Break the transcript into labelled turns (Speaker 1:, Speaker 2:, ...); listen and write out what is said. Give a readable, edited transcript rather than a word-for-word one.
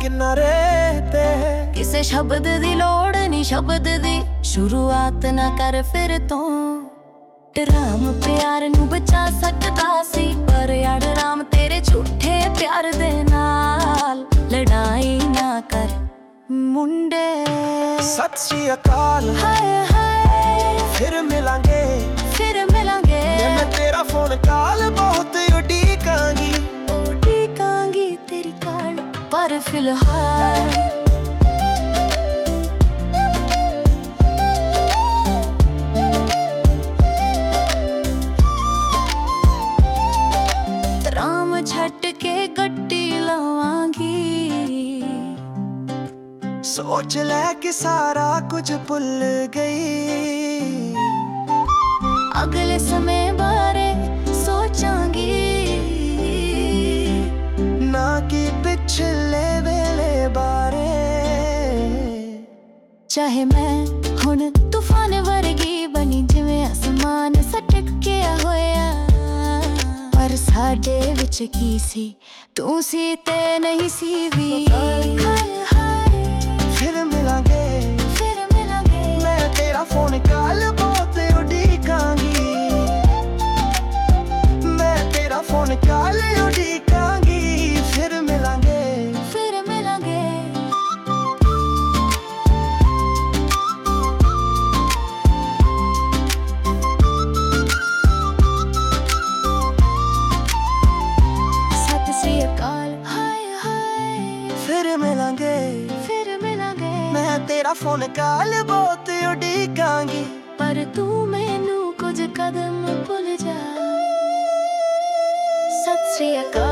Speaker 1: किनारे ते
Speaker 2: किसे शब्द दी लोड़ नहीं शब्द दी शुरुआत ना कर फिर तो राम प्यार नू बचा सकदा सी पर यार राम तेरे झूठे प्यार दे नाल लड़ाई ना कर मुंडे।
Speaker 1: सत श्री अकाल
Speaker 2: हाय हाय
Speaker 1: फिर मिलांगे मैं तेरा फोन कॉल बहुत उड़ीकांगी
Speaker 2: तेरी कॉल पर फिलहाल राम छट के गड्डी लवांगी।
Speaker 1: सोच ले कि सारा कुछ भुल गई
Speaker 2: अगले समय बारे सोचांगी
Speaker 1: ना कि पिछले वेले बारे।
Speaker 2: चाहे मैं हुण तूफान वर्गी बनी जिवें आसमान सटकिया होया पर साडे विच की सी तू सी ते नहीं सी भी।
Speaker 1: फिर मिलांगे मैं तेरा फोन कॉल बहुत उड़ीकांगी मैं तेरा फोन कॉल उड़ीकांगी। फिर मिलांगे
Speaker 2: सत श्री अकाल हाय हाय
Speaker 1: फिर मिलांगे मैं तेरा फोन कॉल बहुत उड़ीकांगी
Speaker 2: पर तू मैनू कुछ कदम भुल जा। सत श्री अकाल।